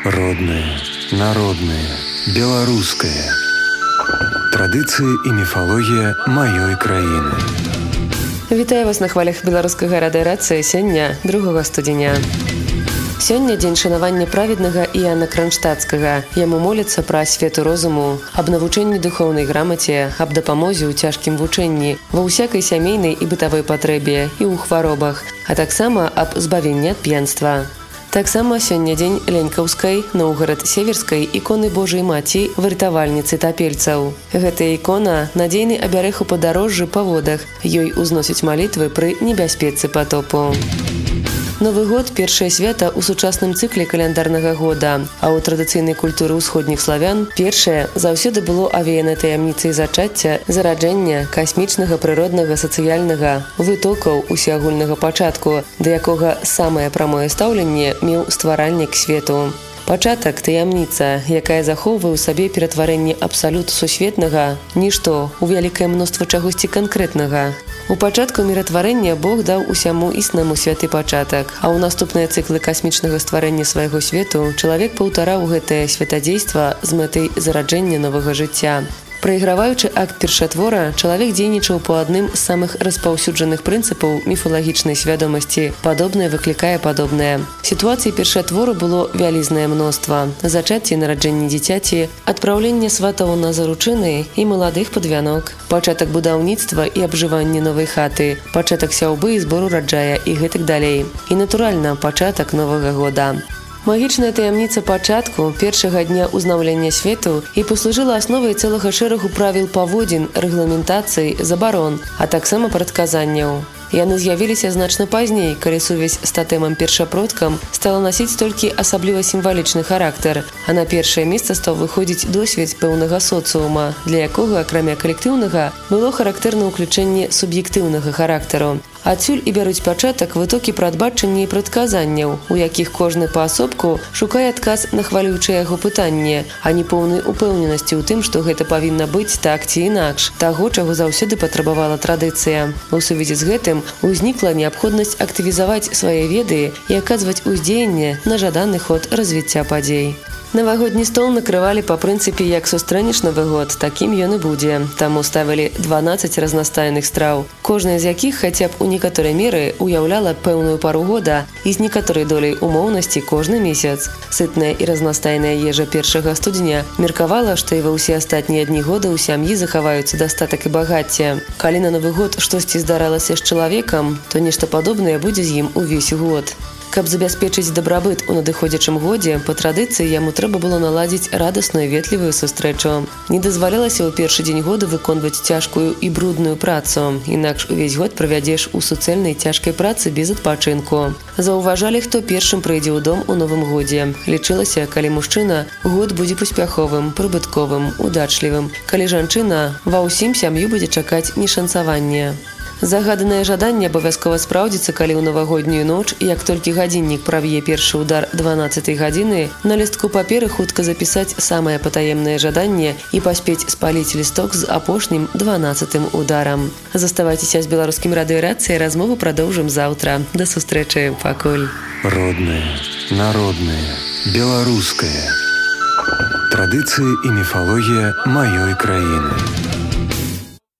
Родное, народное, беларускае. Традыцыі і міфалогія маёй краіны. Вітаю вас на хвалях беларускага радыёрацыі сёння 2 студзеня. Сёння дзень шанавання праведнага Іана Кранштадтскага. Яму моляцца пра асвету розуму, аб навучэнні духоўнай грамаце, аб дапамозе ў цяжкім вучэнні, ва ўсякай сямейнай і бытавой патрэбе і ў хваробах, а таксама аб збавенні ад п'янства. Таксама сёння дзень Ленькаўскай, Новгарад-Северскай іконы Божай Маці, выратавальніцы тапельцаў. Гэтая ікона – надзейны абярэг у падарожжы па водах. Ёй узносяць малітвы пры небяспецы патопу. Новы год – першае свята ў сучасным цыкле каляндарнага года, а ў традыцыйнай культуры ўсходніх славян першае заўсёды было авеяна таямніцай зачацця, зараджэння, касмічнага, прыроднага, сацыяльнага, вытокаў усеагульнага пачатку, да якога самае прамое стаўленне меў стваральнік свету. Пачатак – таямніца, якая захоўвае ў сабе ператварэнне абсалюту сусветнага, нішто, у вялікае мноства чагосьці канкрэтнага. У пачатку міратварэння Бог даў усяму існаму святы пачатак, а ў наступныя цыклы касмічнага стварэння свайго свету чалавек паўтараў гэтае святадзейства з мэтай зараджэння новага жыцця. Прайграваючы акт першатвора, чалавек дзейнічаў па адным з самых распаўсюджаных прынцыпаў міфалагічнай свядомасці. Падобнае выклікае падобнае. Сітуацый першатвору было вялізнае мноства. Зачацце і нараджэнне дзіцяці, адпраўленне сватаў на заручыны і маладых пад вянок, пачатак будаўніцтва і абжывання новай хаты, пачатак сяўбы і збору раджая і гэтак далей. І, натуральна, пачатак новага года. Магічная таямніца пачатку першага дня ўзнаўлення свету і паслужыла асновай цэлага шэрагу правіл паводзін, рэгламентацый, забарон, а таксама прадказанняў. Яны з'явіліся значна пазней, калі сувязь з татэмам першапродкам стала насіць толькі асабліва сімвалічны характар, а на першае месца стаў выходзіць досвед пэўнага соцыума, для якога, акрамя калектыўнага, было характэрна ўключэнне суб'ектыўнага характару. Адсюль і бяруць пачатак вытокі прадбачання і прадказанняў, у якіх кожны паасобку шукае адказ на хвалючае яго пытанне, а не поўнай упэўненасці ў тым, што гэта павінна быць так ці інакш, таго, чаго заўсёды патрабавала традыцыя. У сувязі з гэтым узнікла неабходнасць актывізаваць свае веды і аказваць уздзеянне на жаданы ход развіцця падзей. Навагодні стол накрывалі па прынцыпе «як сустрэнеш Новы год, такім ён і будзе». Таму ставілі 12 разнастайных страў, кожная з якіх хаця б у некаторай меры уяўляла пэўную пару года і з некаторай доляй умоўнасці кожны месяц. Сытная і разнастайная ежа 1 студзеня меркавала, што і ва ўсе астатнія дні года ў сям'і захаваюцца дастатак і багацце. Калі на Новы год штосьці здаралася з чалавекам, то нешта падобнае будзе з ім увесь год. Каб забяспечыць дабрабыт у надыходзячым годзе, па традыцыі яму трэба было наладзіць радасную ветлівую сустрэчу. Не дазвалялася ў першы дзень года выконваць цяжкую і брудную працу, інакш увесь год правядзеш у суцэльнай цяжкай працы без адпачынку. Заўважалі, хто першым прыйдзе ў дом у Новым годзе. Лічылася, калі мужчына, год будзе паспяховым, прыбытковым, удачлівым. Калі жанчына, ва ўсім сям'ю будзе чакаць нешанцаванне. Загаданае жаданне абавязкова спраўдзіцца, калі ў навагоднюю ноч, як толькі гадзіннік праб'е першы ўдар 12 гадзіны, на лістку паперы хутка запісаць самае патаемнае жаданне і паспець спаліць лісток з апошнім 12 ударам. Заставайцеся з беларускім радыёрацыяй, размову прадоўжым заўтра. Да сустрэчы, пакуль. Родное, народное, беларускае. Традыцыі і міфалогія маёй краіны.